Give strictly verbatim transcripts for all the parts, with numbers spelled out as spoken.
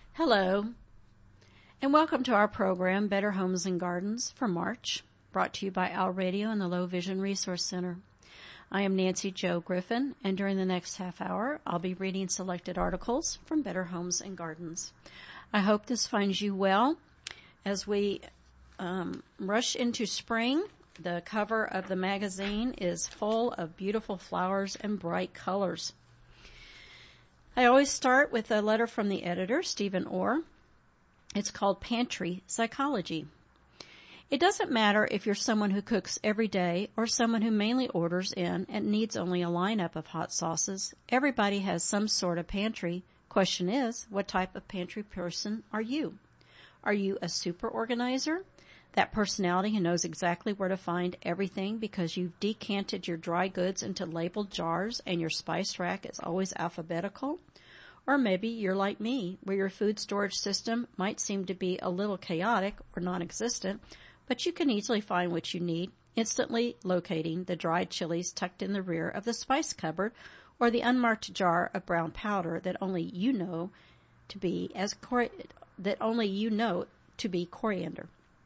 Hello, and welcome to our program, Better Homes and Gardens, for March, brought to you by Owl Radio and the Low Vision Resource Center. I am Nancy Jo Griffin, and during the next half hour, I'll be reading selected articles from Better Homes and Gardens. I hope this finds you well. As we um, rush into spring, the cover of the magazine is full of beautiful flowers and bright colors. I always start with a letter from the editor, Stephen Orr. It's called Pantry Psychology. It doesn't matter if you're someone who cooks every day or someone who mainly orders in and needs only a lineup of hot sauces. Everybody has some sort of pantry. Question is, what type of pantry person are you? Are you a super organizer? That personality who knows exactly where to find everything because you've decanted your dry goods into labeled jars and your spice rack is always alphabetical? Or maybe you're like me, where your food storage system might seem to be a little chaotic or non-existent, but you can easily find what you need, instantly locating the dried chilies tucked in the rear of the spice cupboard or the unmarked jar of brown powder that only you know to be as cor- that only you know to be coriander.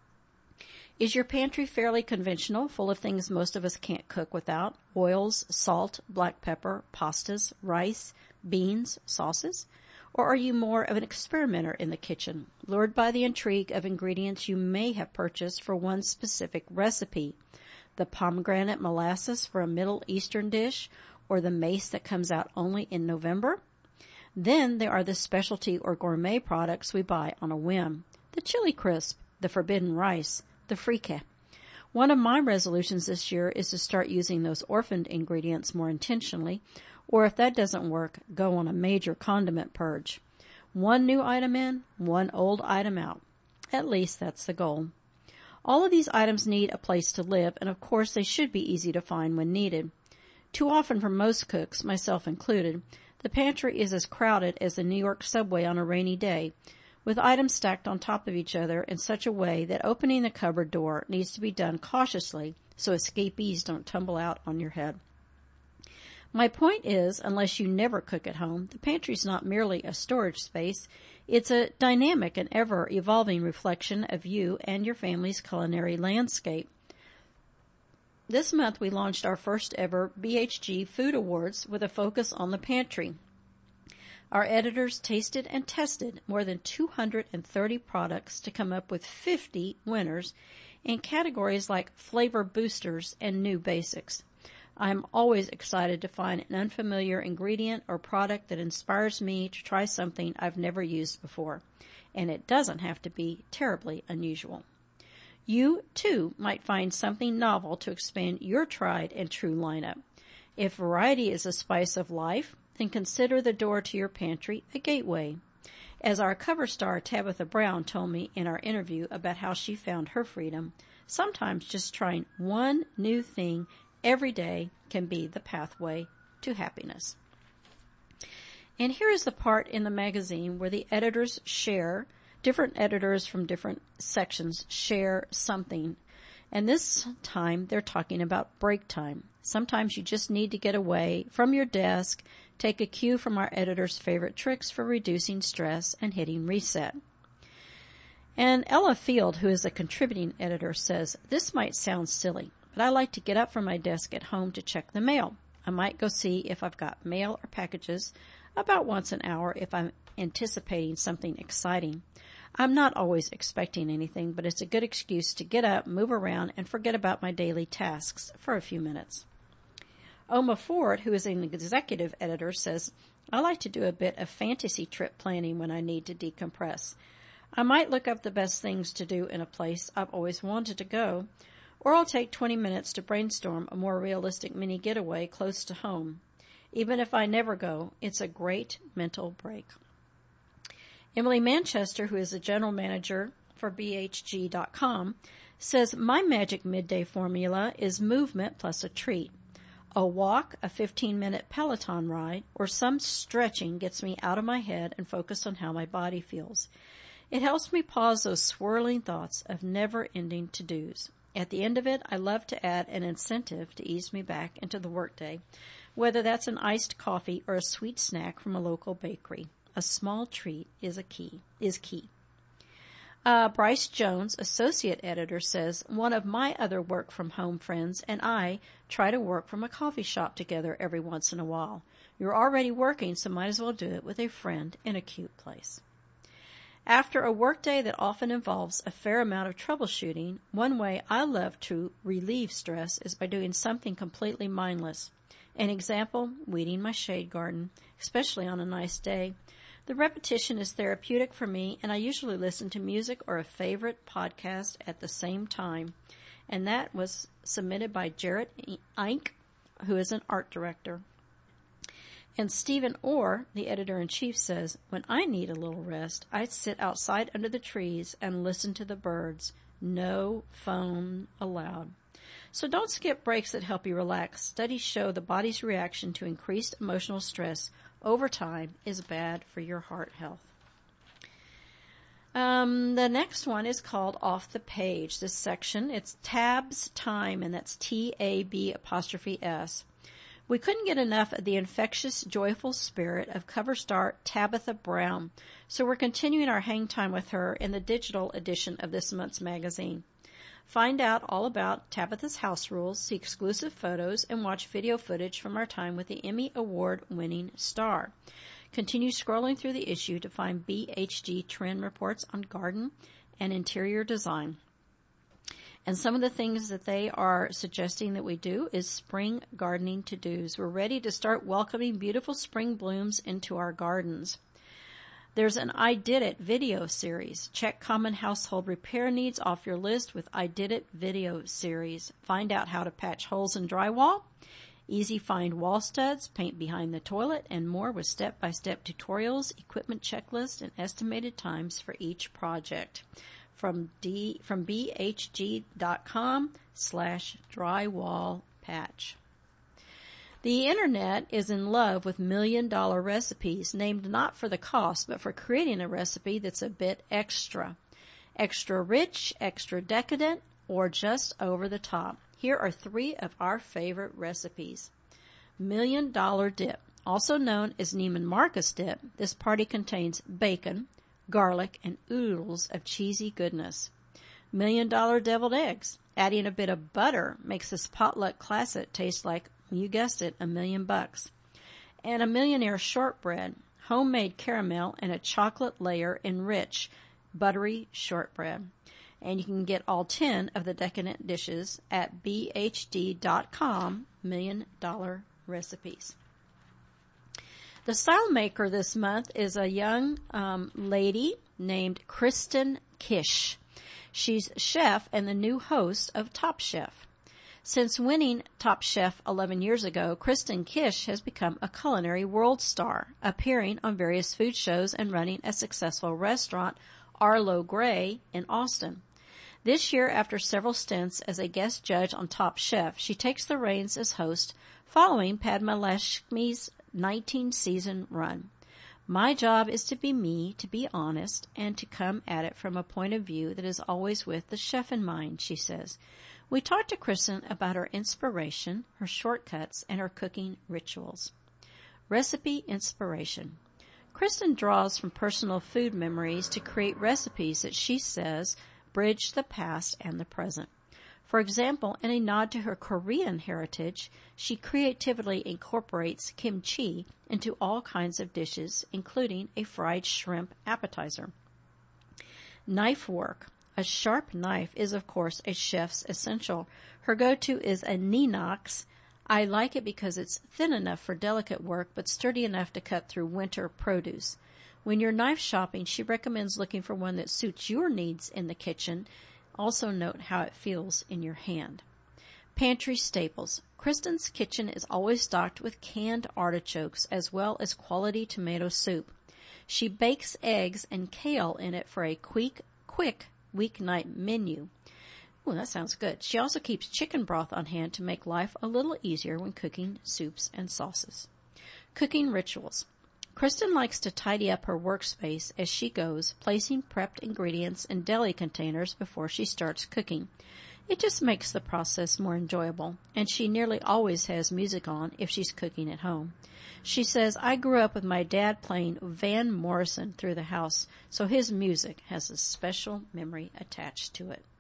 Is your pantry fairly conventional, full of things most of us can't cook without? Oils, salt, black pepper, pastas, rice, beans, sauces? Or are you more of an experimenter in the kitchen, lured by the intrigue of ingredients you may have purchased for one specific recipe? The pomegranate molasses for a Middle Eastern dish, or the mace that comes out only in November? Then there are the specialty or gourmet products we buy on a whim. The chili crisp, the forbidden rice, the frike. One of my resolutions this year is to start using those orphaned ingredients more intentionally, or if that doesn't work, go on a major condiment purge. One new item in, one old item out. At least that's the goal. All of these items need a place to live, and of course they should be easy to find when needed. Too often for most cooks, myself included, the pantry is as crowded as the New York subway on a rainy day, with items stacked on top of each other in such a way that opening the cupboard door needs to be done cautiously so escapees don't tumble out on your head. My point is, unless you never cook at home, the pantry is not merely a storage space. It's a dynamic and ever-evolving reflection of you and your family's culinary landscape. This month we launched our first ever B H G Food Awards with a focus on the pantry. Our editors tasted and tested more than two hundred thirty products to come up with fifty winners in categories like flavor boosters and new basics. I'm always excited to find an unfamiliar ingredient or product that inspires me to try something I've never used before, and it doesn't have to be terribly unusual. You, too, might find something novel to expand your tried and true lineup. If variety is a spice of life, then consider the door to your pantry a gateway. As our cover star Tabitha Brown told me in our interview about how she found her freedom, sometimes just trying one new thing every day can be the pathway to happiness. And here is the part in the magazine where the editors share, different editors from different sections share something. And this time they're talking about break time. Sometimes you just need to get away from your desk, take a cue from our editor's favorite tricks for reducing stress and hitting reset. And Ella Field, who is a contributing editor, says, this might sound silly, but I like to get up from my desk at home to check the mail. I might go see if I've got mail or packages about once an hour if I'm anticipating something exciting. I'm not always expecting anything, but it's a good excuse to get up, move around, and forget about my daily tasks for a few minutes. Oma Ford, who is an executive editor, says, I like to do a bit of fantasy trip planning when I need to decompress. I might look up the best things to do in a place I've always wanted to go, or I'll take twenty minutes to brainstorm a more realistic mini getaway close to home. Even if I never go, it's a great mental break. Emily Manchester, who is the general manager for B H G dot com, says, my magic midday formula is movement plus a treat. A walk, a fifteen-minute Peloton ride, or some stretching gets me out of my head and focused on how my body feels. It helps me pause those swirling thoughts of never-ending to-dos. At the end of it, I love to add an incentive to ease me back into the workday, whether that's an iced coffee or a sweet snack from a local bakery. a small treat is a key, is key. Uh, Bryce Jones, associate editor, says, one of my other work-from-home friends and I try to work from a coffee shop together every once in a while. You're already working, so might as well do it with a friend in a cute place. After a workday that often involves a fair amount of troubleshooting, one way I love to relieve stress is by doing something completely mindless. An example, weeding my shade garden, especially on a nice day. The repetition is therapeutic for me, and I usually listen to music or a favorite podcast at the same time. And that was submitted by Jarrett Eink, who is an art director. And Stephen Orr, the editor-in-chief, says, when I need a little rest, I sit outside under the trees and listen to the birds. No phone allowed. So don't skip breaks that help you relax. Studies show the body's reaction to increased emotional stress over time is bad for your heart health. Um, the next one is called Off the Page. This section, it's Tab's Time, and that's T A B apostrophe S. We couldn't get enough of the infectious, joyful spirit of cover star Tabitha Brown, so we're continuing our hang time with her in the digital edition of this month's magazine. Find out all about Tabitha's house rules, see exclusive photos, and watch video footage from our time with the Emmy Award-winning star. Continue scrolling through the issue to find B H G trend reports on garden and interior design. And some of the things that they are suggesting that we do is spring gardening to-dos. We're ready to start welcoming beautiful spring blooms into our gardens. There's an I Did It video series. Check common household repair needs off your list with I Did It video series. Find out how to patch holes in drywall, easy find wall studs, paint behind the toilet, and more with step-by-step tutorials, equipment checklist, and estimated times for each project. From D from bhg.com slash drywall patch. The internet is in love with million-dollar recipes, named not for the cost, but for creating a recipe that's a bit extra. Extra rich, extra decadent, or just over the top. Here are three of our favorite recipes. Million Dollar Dip, also known as Neiman Marcus Dip. This party contains bacon, garlic, and oodles of cheesy goodness. Million Dollar Deviled Eggs. Adding a bit of butter makes this potluck classic taste like, you guessed it, a million bucks. And a Millionaire Shortbread, homemade caramel and a chocolate layer in rich, buttery shortbread. And you can get all ten of the decadent dishes at b h d dot com, Million Dollar Recipes. The style maker this month is a young um, lady named Kristen Kish. She's chef and the new host of Top Chef. Since winning Top Chef eleven years ago, Kristen Kish has become a culinary world star, appearing on various food shows and running a successful restaurant, Arlo Gray, in Austin. This year, after several stints as a guest judge on Top Chef, she takes the reins as host, following Padma Lakshmi's nineteen-season run. My job is to be me, to be honest, and to come at it from a point of view that is always with the chef in mind, she says. We talked to Kristen about her inspiration, her shortcuts, and her cooking rituals. Recipe inspiration. Kristen draws from personal food memories to create recipes that she says bridge the past and the present. For example, in a nod to her Korean heritage, she creatively incorporates kimchi into all kinds of dishes, including a fried shrimp appetizer. Knife work. A sharp knife is, of course, a chef's essential. Her go-to is a Ninox. I like it because it's thin enough for delicate work, but sturdy enough to cut through winter produce. When you're knife shopping, she recommends looking for one that suits your needs in the kitchen. Also note how it feels in your hand. Pantry staples. Kristen's kitchen is always stocked with canned artichokes as well as quality tomato soup. She bakes eggs and kale in it for a quick, quick weeknight menu. Ooh, that sounds good. She also keeps chicken broth on hand to make life a little easier when cooking soups and sauces. Cooking rituals. Kristen likes to tidy up her workspace as she goes, placing prepped ingredients in deli containers before she starts cooking. It just makes the process more enjoyable, and she nearly always has music on if she's cooking at home. She says, I grew up with my dad playing Van Morrison through the house, so his music has a special memory attached to it.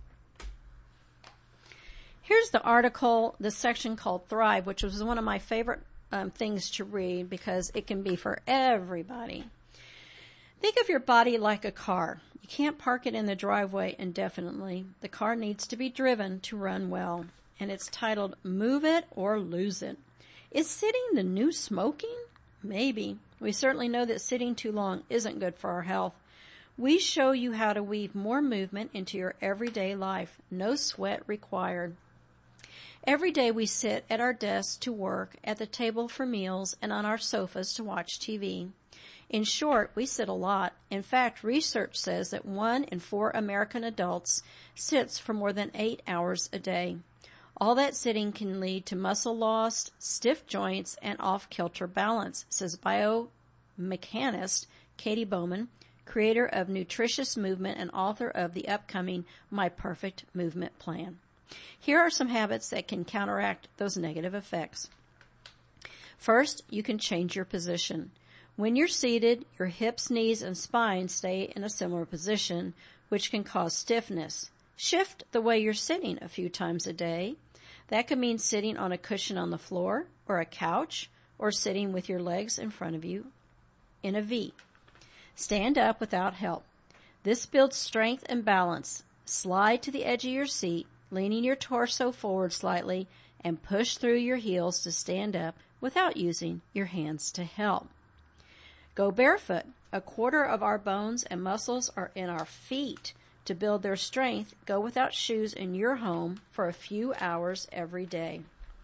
Here's the article, the section called Thrive, which was one of my favorite um, things to read because it can be for everybody. Think of your body like a car. You can't park it in the driveway indefinitely. The car needs to be driven to run well. And it's titled, Move It or Lose It. Is sitting the new smoking? Maybe. We certainly know that sitting too long isn't good for our health. We show you how to weave more movement into your everyday life. No sweat required. Every day we sit at our desks to work, at the table for meals, and on our sofas to watch T V. In short, we sit a lot. In fact, research says that one in four American adults sits for more than eight hours a day. All that sitting can lead to muscle loss, stiff joints, and off-kilter balance, says biomechanist Katie Bowman, creator of Nutritious Movement and author of the upcoming My Perfect Movement Plan. Here are some habits that can counteract those negative effects. First, you can change your position. When you're seated, your hips, knees, and spine stay in a similar position, which can cause stiffness. Shift the way you're sitting a few times a day. That could mean sitting on a cushion on the floor or a couch, or sitting with your legs in front of you in a V. Stand up without help. This builds strength and balance. Slide to the edge of your seat, leaning your torso forward slightly, and push through your heels to stand up without using your hands to help. Go barefoot. A quarter of our bones and muscles are in our feet. To build their strength, go without shoes in your home for a few hours every day.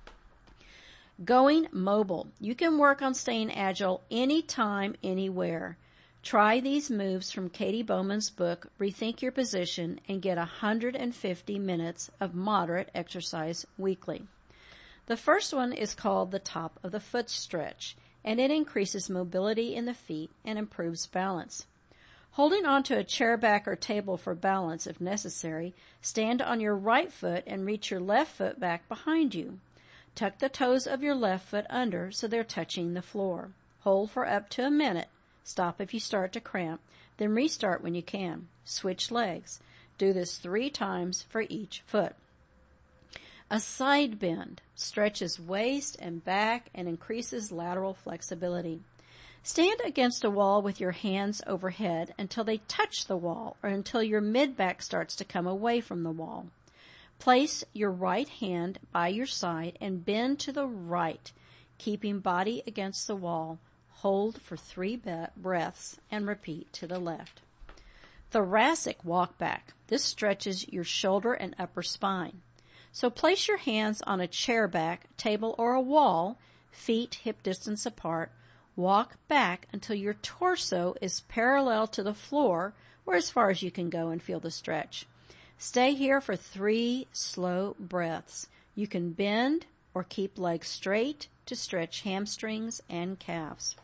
Going mobile. You can work on staying agile anytime, anywhere. Try these moves from Katie Bowman's book, Rethink Your Position, and get one hundred fifty minutes of moderate exercise weekly. The first one is called the top of the foot stretch, and it increases mobility in the feet and improves balance. Holding onto a chair back or table for balance if necessary, stand on your right foot and reach your left foot back behind you. Tuck the toes of your left foot under so they're touching the floor. Hold for up to a minute. Stop if you start to cramp, then restart when you can. Switch legs. Do this three times for each foot. A side bend stretches waist and back and increases lateral flexibility. Stand against a wall with your hands overhead until they touch the wall or until your mid-back starts to come away from the wall. Place your right hand by your side and bend to the right, keeping body against the wall. Hold for three breaths and repeat to the left. Thoracic walk back. This stretches your shoulder and upper spine. So place your hands on a chair back, table, or a wall, feet hip distance apart. Walk back until your torso is parallel to the floor or as far as you can go and feel the stretch. Stay here for three slow breaths. You can bend or keep legs straight to stretch hamstrings and calves.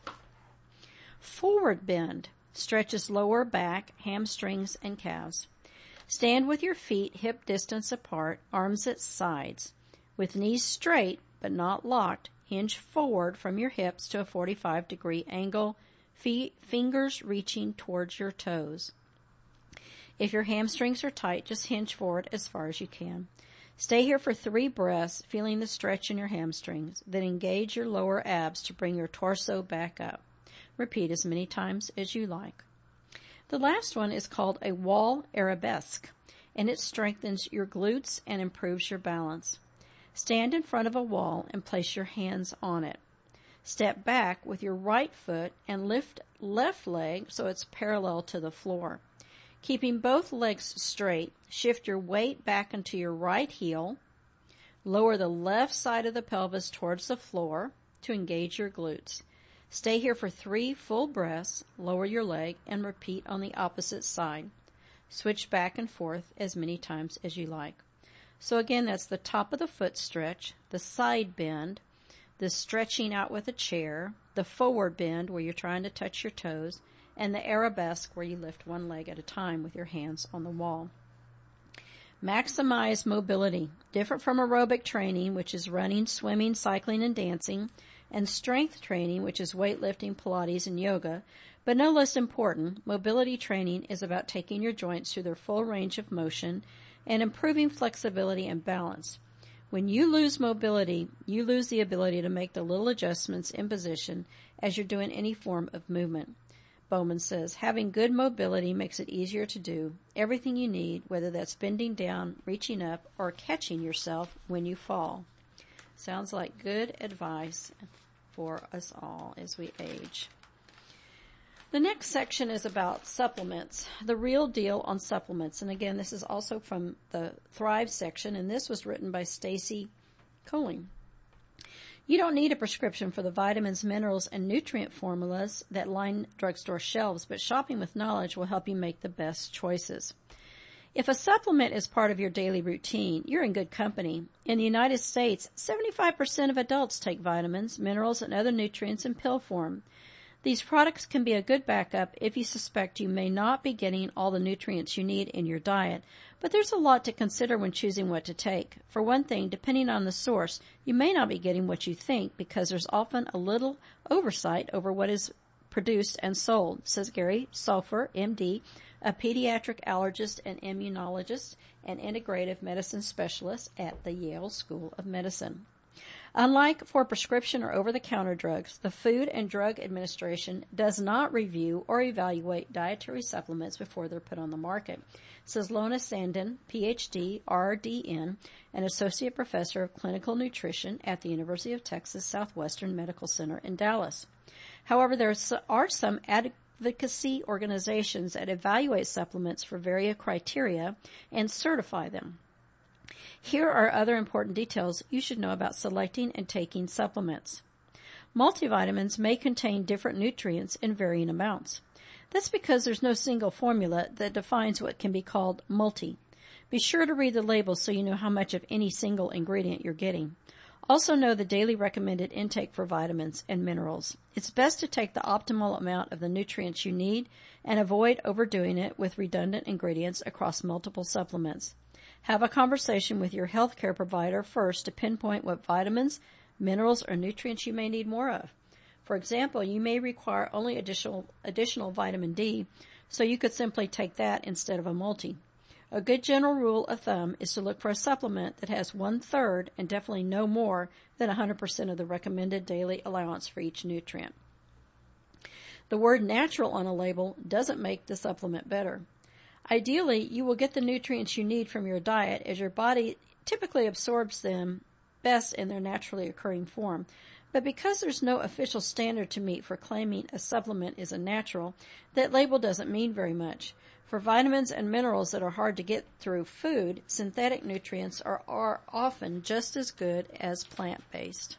Forward bend stretches lower back, hamstrings, and calves. Stand with your feet hip distance apart, arms at sides. With knees straight but not locked, hinge forward from your hips to a forty-five degree angle, feet, fingers reaching towards your toes. If your hamstrings are tight, just hinge forward as far as you can. Stay here for three breaths, feeling the stretch in your hamstrings. Then engage your lower abs to bring your torso back up. Repeat as many times as you like. The last one is called a wall arabesque, and it strengthens your glutes and improves your balance. Stand in front of a wall and place your hands on it. Step back with your right foot and lift left leg so it's parallel to the floor. Keeping both legs straight, shift your weight back into your right heel. Lower the left side of the pelvis towards the floor to engage your glutes. Stay here for three full breaths, lower your leg, and repeat on the opposite side. Switch back and forth as many times as you like. So again, that's the top of the foot stretch, the side bend, the stretching out with a chair, the forward bend where you're trying to touch your toes, and the arabesque where you lift one leg at a time with your hands on the wall. Maximize mobility, different from aerobic training, which is running, swimming, cycling, and dancing, and strength training, which is weightlifting, Pilates, and yoga. But no less important, mobility training is about taking your joints through their full range of motion and improving flexibility and balance. When you lose mobility, you lose the ability to make the little adjustments in position as you're doing any form of movement. Bowman says, having good mobility makes it easier to do everything you need, whether that's bending down, reaching up, or catching yourself when you fall. Sounds like good advice for us all as we age. The next section is about supplements, the real deal on supplements. And again, this is also from the Thrive section, and this was written by Stacy Colling. You don't need a prescription for the vitamins, minerals, and nutrient formulas that line drugstore shelves, but shopping with knowledge will help you make the best choices. If a supplement is part of your daily routine, you're in good company. In the United States, seventy-five percent of adults take vitamins, minerals, and other nutrients in pill form. These products can be a good backup if you suspect you may not be getting all the nutrients you need in your diet, but there's a lot to consider when choosing what to take. For one thing, depending on the source, you may not be getting what you think because there's often a little oversight over what is produced and sold, says Gary Sulfer, M D, a pediatric allergist and immunologist and integrative medicine specialist at the Yale School of Medicine. Unlike for prescription or over-the-counter drugs, the Food and Drug Administration does not review or evaluate dietary supplements before they're put on the market, says Lona Sandin, P H D, R D N, an associate professor of clinical nutrition at the University of Texas Southwestern Medical Center in Dallas. However, there are some advocacy organizations that evaluate supplements for various criteria and certify them. Here are other important details you should know about selecting and taking supplements. Multivitamins may contain different nutrients in varying amounts. That's because there's no single formula that defines what can be called multi. Be sure to read the label so you know how much of any single ingredient you're getting. Also know the daily recommended intake for vitamins and minerals. It's best to take the optimal amount of the nutrients you need and avoid overdoing it with redundant ingredients across multiple supplements. Have a conversation with your healthcare provider first to pinpoint what vitamins, minerals, or nutrients you may need more of. For example, you may require only additional, additional vitamin D, so you could simply take that instead of a multi. A good general rule of thumb is to look for a supplement that has one-third and definitely no more than one hundred percent of the recommended daily allowance for each nutrient. The word natural on a label doesn't make the supplement better. Ideally, you will get the nutrients you need from your diet as your body typically absorbs them best in their naturally occurring form. But because there's no official standard to meet for claiming a supplement is a natural, that label doesn't mean very much. For vitamins and minerals that are hard to get through food, synthetic nutrients are, are often just as good as plant-based.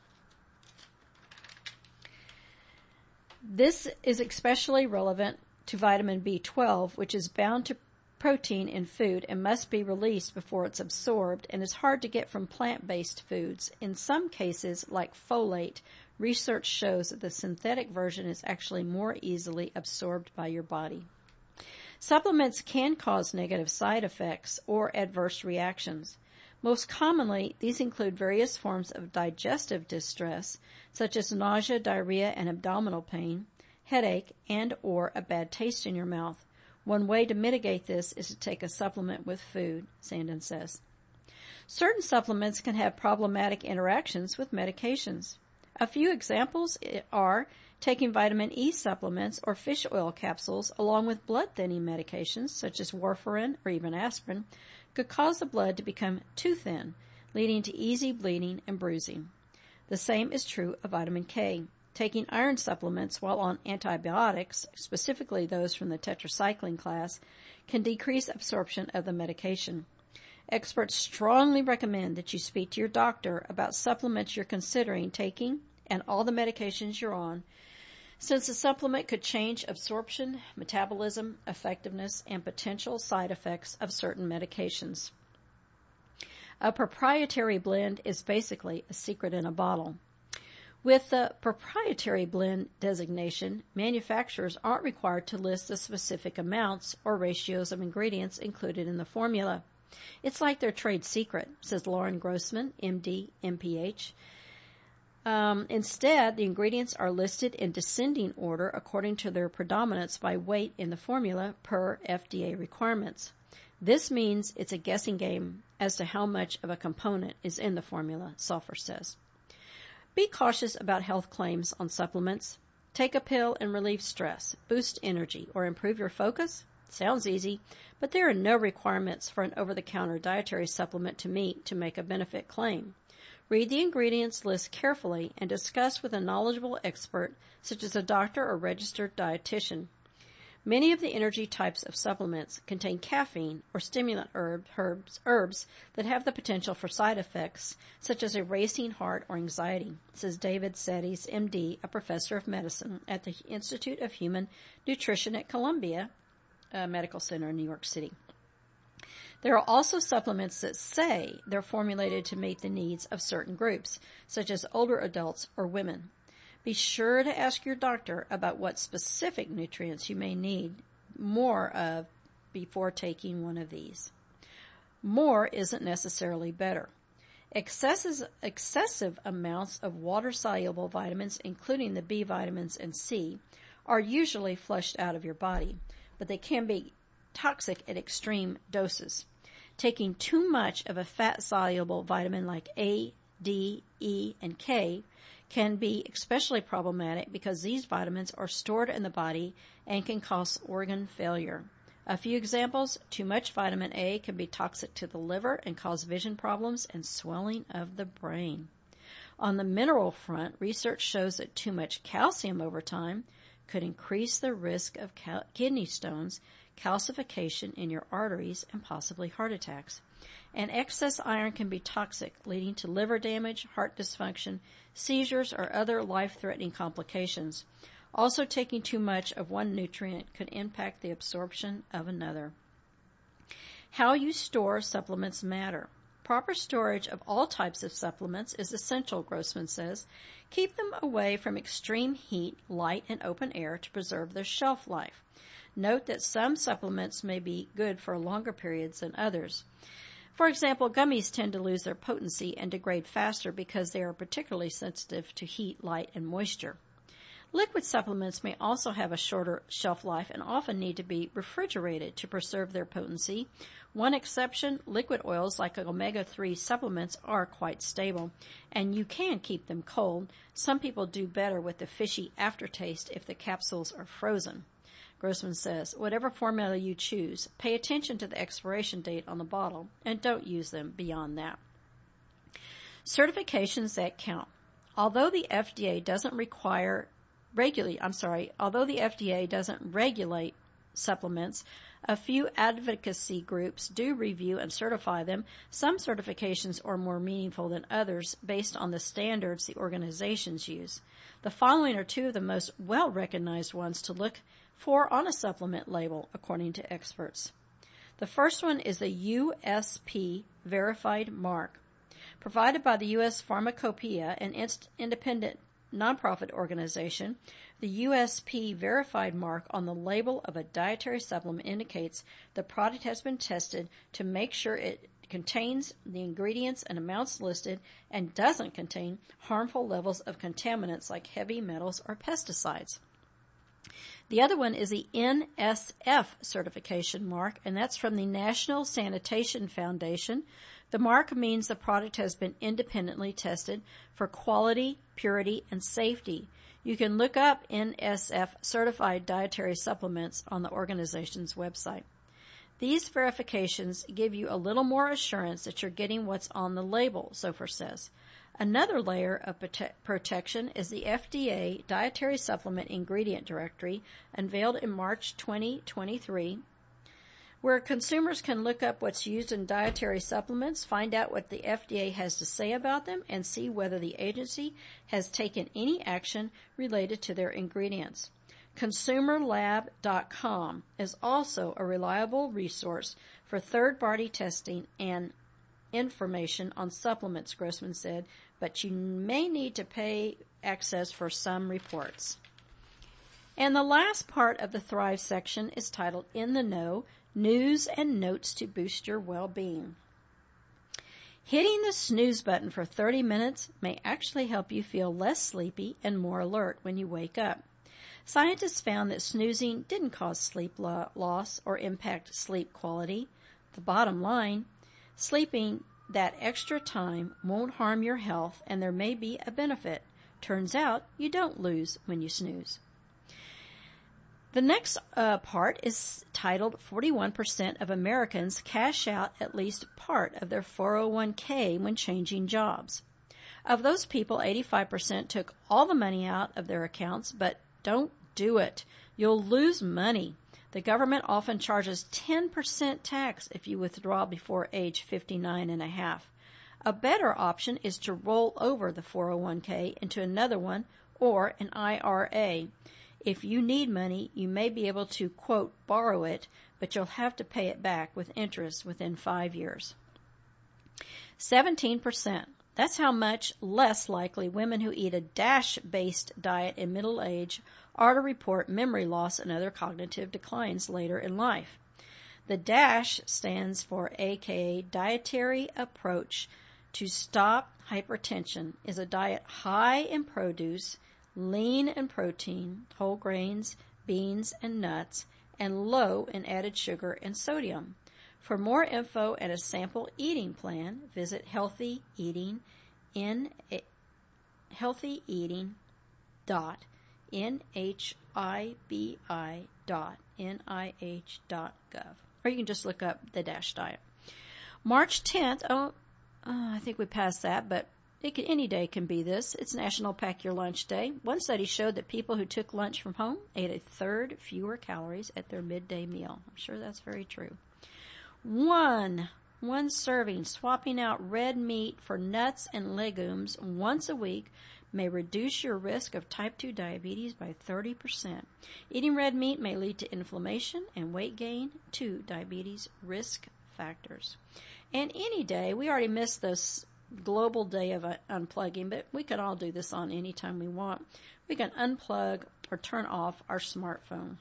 This is especially relevant to vitamin B twelve, which is bound to protein in food and must be released before it's absorbed and is hard to get from plant-based foods. In some cases, like folate, research shows that the synthetic version is actually more easily absorbed by your body. Supplements can cause negative side effects or adverse reactions. Most commonly, these include various forms of digestive distress, such as nausea, diarrhea, and abdominal pain, headache, and or a bad taste in your mouth. One way to mitigate this is to take a supplement with food, Sandin says. Certain supplements can have problematic interactions with medications. A few examples are taking vitamin E supplements or fish oil capsules along with blood thinning medications such as warfarin or even aspirin could cause the blood to become too thin, leading to easy bleeding and bruising. The same is true of vitamin K. Taking iron supplements while on antibiotics, specifically those from the tetracycline class, can decrease absorption of the medication. Experts strongly recommend that you speak to your doctor about supplements you're considering taking and all the medications you're on, since the supplement could change absorption, metabolism, effectiveness, and potential side effects of certain medications. A proprietary blend is basically a secret in a bottle. With the proprietary blend designation, manufacturers aren't required to list the specific amounts or ratios of ingredients included in the formula. It's like their trade secret, says Lauren Grossman, M D, M P H. Um, instead, the ingredients are listed in descending order according to their predominance by weight in the formula per F D A requirements. This means it's a guessing game as to how much of a component is in the formula, Sulfur says. Be cautious about health claims on supplements. Take a pill and relieve stress, boost energy, or improve your focus? Sounds easy, but there are no requirements for an over-the-counter dietary supplement to meet to make a benefit claim. Read the ingredients list carefully and discuss with a knowledgeable expert, such as a doctor or registered dietitian. Many of the energy types of supplements contain caffeine or stimulant herb, herbs, herbs that have the potential for side effects, such as a racing heart or anxiety, says David Settys, M D, a professor of medicine at the Institute of Human Nutrition at Columbia uh, Medical Center in New York City. There are also supplements that say they're formulated to meet the needs of certain groups, such as older adults or women. Be sure to ask your doctor about what specific nutrients you may need more of before taking one of these. More isn't necessarily better. Excessive, excessive amounts of water-soluble vitamins, including the B vitamins and C, are usually flushed out of your body, but they can be toxic at extreme doses. Taking too much of a fat-soluble vitamin like A, D, E, and K can be especially problematic because these vitamins are stored in the body and can cause organ failure. A few examples: too much vitamin A can be toxic to the liver and cause vision problems and swelling of the brain. On the mineral front, research shows that too much calcium over time could increase the risk of cal- kidney stones, calcification in your arteries, and possibly heart attacks. And excess iron can be toxic, leading to liver damage, heart dysfunction, seizures, or other life-threatening complications. Also, taking too much of one nutrient could impact the absorption of another. How you store supplements matter. Proper storage of all types of supplements is essential, Grossman says. Keep them away from extreme heat, light, and open air to preserve their shelf life. Note that some supplements may be good for longer periods than others. For example, gummies tend to lose their potency and degrade faster because they are particularly sensitive to heat, light, and moisture. Liquid supplements may also have a shorter shelf life and often need to be refrigerated to preserve their potency. One exception, liquid oils like omega three supplements are quite stable, and you can keep them cold. Some people do better with the fishy aftertaste if the capsules are frozen. Grossman says, whatever formula you choose, pay attention to the expiration date on the bottle and don't use them beyond that. Certifications that count. Although the F D A doesn't require regularly, I'm sorry, although the F D A doesn't regulate supplements, a few advocacy groups do review and certify them. Some certifications are more meaningful than others based on the standards the organizations use. The following are two of the most well-recognized ones to look for on a supplement label, according to experts. The first one is the U S P verified mark, provided by the U S Pharmacopoeia, an independent nonprofit organization. The U S P verified mark on the label of a dietary supplement indicates the product has been tested to make sure it contains the ingredients and amounts listed and doesn't contain harmful levels of contaminants like heavy metals or pesticides. The other one is the N S F certification mark, and that's from the National Sanitation Foundation. The mark means the product has been independently tested for quality, purity, and safety. You can look up N S F certified dietary supplements on the organization's website. These verifications give you a little more assurance that you're getting what's on the label, Sofer says. Another layer of prote- protection is the F D A Dietary Supplement Ingredient Directory, unveiled in March twenty twenty-three, where consumers can look up what's used in dietary supplements, find out what the F D A has to say about them, and see whether the agency has taken any action related to their ingredients. Consumer Lab dot com is also a reliable resource for third-party testing and information on supplements, Grossman said, but you may need to pay access for some reports. And the last part of the Thrive section is titled In the Know, News and Notes to Boost Your Well-Being. Hitting the snooze button for thirty minutes may actually help you feel less sleepy and more alert when you wake up. Scientists found that snoozing didn't cause sleep lo- loss or impact sleep quality. The bottom line, sleeping that extra time won't harm your health and there may be a benefit. Turns out you don't lose when you snooze. The next uh, part is titled forty-one percent of Americans cash out at least part of their four oh one k when changing jobs. Of those people, eighty-five percent took all the money out of their accounts, but don't do it. You'll lose money. The government often charges ten percent tax if you withdraw before age fifty-nine and a half. A better option is to roll over the four oh one k into another one or an I R A. If you need money, you may be able to, quote, borrow it, but you'll have to pay it back with interest within five years. seventeen percent. That's how much less likely women who eat a DASH-based diet in middle age are to report memory loss and other cognitive declines later in life. The DASH stands for A K A Dietary Approach to Stop Hypertension, is a diet high in produce, lean in protein, whole grains, beans, and nuts, and low in added sugar and sodium. For more info and a sample eating plan, visit Healthy Eating in healthy eating dot n h i b i dot n i h dot gov, or you can just look up the DASH diet. March tenth. Oh, oh I think we passed that, but It can, any day can be this. It's National Pack Your Lunch Day. One study showed that people who took lunch from home ate a third fewer calories at their midday meal. I'm sure that's very true. One, one serving, swapping out red meat for nuts and legumes once a week may reduce your risk of type two diabetes by thirty percent. Eating red meat may lead to inflammation and weight gain, two diabetes risk factors. And any day, we already missed this global day of unplugging, but we can all do this on any time we want. We can unplug or turn off our smartphone.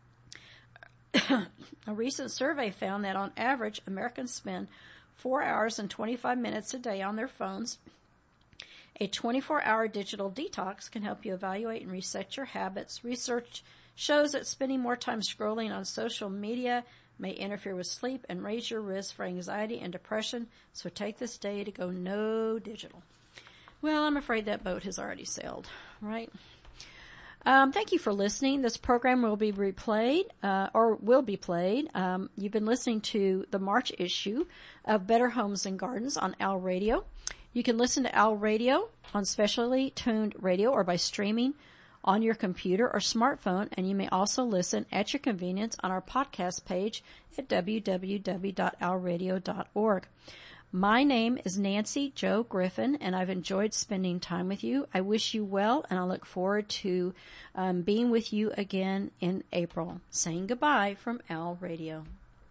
A recent survey found that on average, Americans spend four hours and twenty-five minutes a day on their phones. A twenty-four hour digital detox can help you evaluate and reset your habits. Research shows that spending more time scrolling on social media may interfere with sleep and raise your risk for anxiety and depression, so take this day to go no digital. Well, I'm afraid that boat has already sailed, right? Um, thank you for listening. This program will be replayed, uh, or will be played. Um, you've been listening to the March issue of Better Homes and Gardens on Owl Radio. You can listen to Owl Radio on specially tuned radio or by streaming on your computer or smartphone, and you may also listen at your convenience on our podcast page at w w w dot owl radio dot org. My name is Nancy Jo Griffin, and I've enjoyed spending time with you. I wish you well, and I look forward to um, being with you again in April. Saying goodbye from Owl Radio.